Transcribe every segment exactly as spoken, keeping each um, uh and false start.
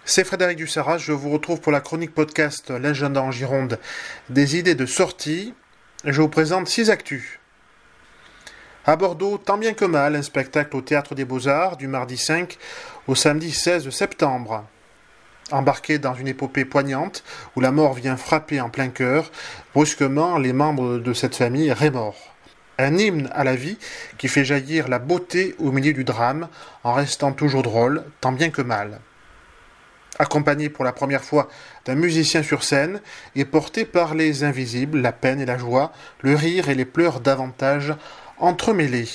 C'est Frédéric Dussarras, je vous retrouve pour la chronique podcast L'Agenda en Gironde des idées de sortie. Je vous présente six actus. À Bordeaux, tant bien que mal, un spectacle au Théâtre des Beaux-Arts du mardi cinq au samedi seize septembre. Embarqué dans une épopée poignante où la mort vient frapper en plein cœur, brusquement les membres de cette famille rémorent. Un hymne à la vie qui fait jaillir la beauté au milieu du drame en restant toujours drôle, tant bien que mal. Accompagné pour la première fois d'un musicien sur scène et porté par les invisibles, la peine et la joie, le rire et les pleurs davantage entremêlés.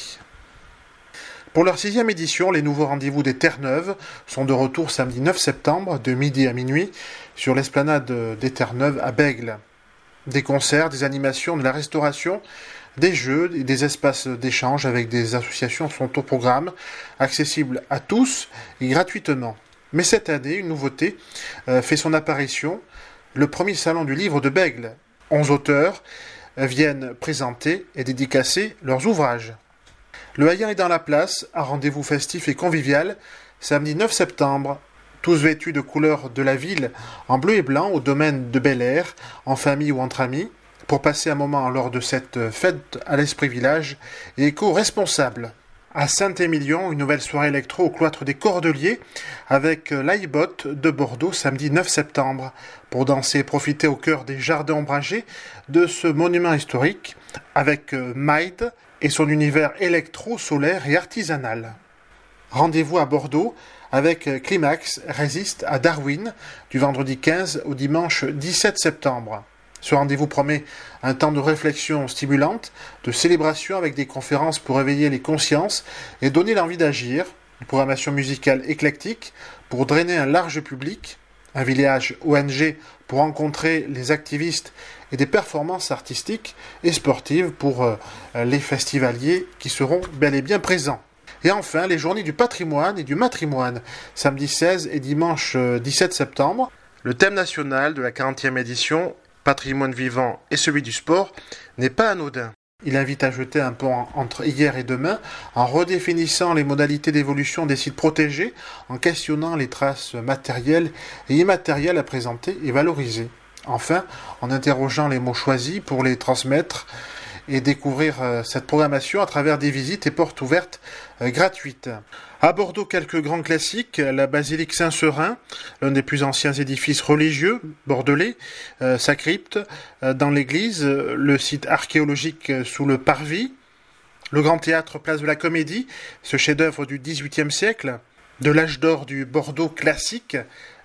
Pour leur sixième édition, les nouveaux rendez-vous des Terre-Neuves sont de retour samedi neuf septembre de midi à minuit sur l'esplanade des Terre-Neuves à Bègles. Des concerts, des animations, de la restauration, des jeux et des espaces d'échange avec des associations sont au programme, accessibles à tous et gratuitement. Mais cette année, une nouveauté euh, fait son apparition, le premier salon du livre de Bègles. Onze auteurs euh, viennent présenter et dédicacer leurs ouvrages. Le Haillan est dans la place, un rendez-vous festif et convivial, samedi neuf septembre, tous vêtus de couleurs de la ville, en bleu et blanc, au domaine de Bel Air, en famille ou entre amis, pour passer un moment lors de cette fête à l'esprit village et éco-responsable. À Saint-Émilion, une nouvelle soirée électro au cloître des Cordeliers avec l'Aibot de Bordeaux samedi neuf septembre pour danser et profiter au cœur des jardins ombragés de ce monument historique avec Maïd et son univers électro, solaire et artisanal. Rendez-vous à Bordeaux avec Climax Résiste à Darwin du vendredi quinze au dimanche dix-sept septembre. Ce rendez-vous promet un temps de réflexion stimulante, de célébration avec des conférences pour éveiller les consciences et donner l'envie d'agir, une programmation musicale éclectique pour drainer un large public, un village O N G pour rencontrer les activistes et des performances artistiques et sportives pour euh, les festivaliers qui seront bel et bien présents. Et enfin, les journées du patrimoine et du matrimoine, samedi seize et dimanche dix-sept septembre. Le thème national de la quarantième édition, patrimoine vivant et celui du sport, n'est pas anodin. Il invite à jeter un pont entre hier et demain en redéfinissant les modalités d'évolution des sites protégés, en questionnant les traces matérielles et immatérielles à présenter et valoriser. Enfin, en interrogeant les mots choisis pour les transmettre et découvrir cette programmation à travers des visites et portes ouvertes gratuites. À Bordeaux, quelques grands classiques, la basilique Saint-Seurin, l'un des plus anciens édifices religieux bordelais, euh, sa crypte euh, dans l'église, le site archéologique sous le parvis, le grand théâtre Place de la Comédie, ce chef-d'œuvre du dix-huitième siècle, de l'âge d'or du Bordeaux classique.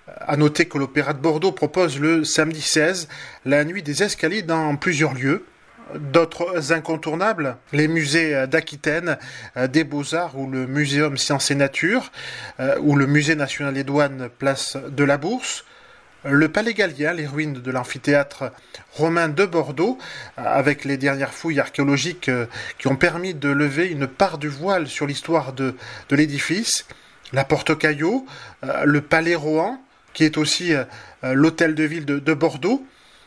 À noter que l'Opéra de Bordeaux propose le samedi seize la nuit des escaliers dans plusieurs lieux. D'autres incontournables, les musées d'Aquitaine, des Beaux-Arts ou le Muséum Sciences et Nature, ou le Musée National des Douanes, place de la Bourse, le Palais Gallien, les ruines de l'amphithéâtre romain de Bordeaux, avec les dernières fouilles archéologiques qui ont permis de lever une part du voile sur l'histoire de, de l'édifice, la Porte Caillot, le Palais Rohan, qui est aussi l'hôtel de ville de, de Bordeaux,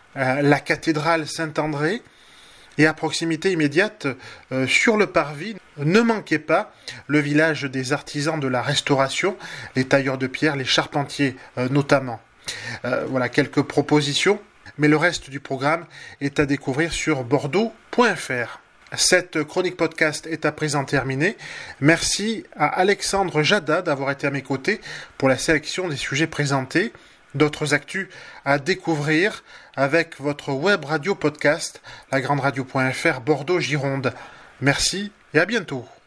la cathédrale Saint-André, et à proximité immédiate, euh, sur le parvis, ne manquez pas le village des artisans de la restauration, les tailleurs de pierre, les charpentiers euh, notamment. Euh, voilà quelques propositions, mais le reste du programme est à découvrir sur bordeaux point f r. Cette chronique podcast est à présent terminée. Merci à Alexandre Jada d'avoir été à mes côtés pour la sélection des sujets présentés. D'autres actus à découvrir avec votre web radio podcast, la grande radio point f r Bordeaux Gironde. Merci et à bientôt.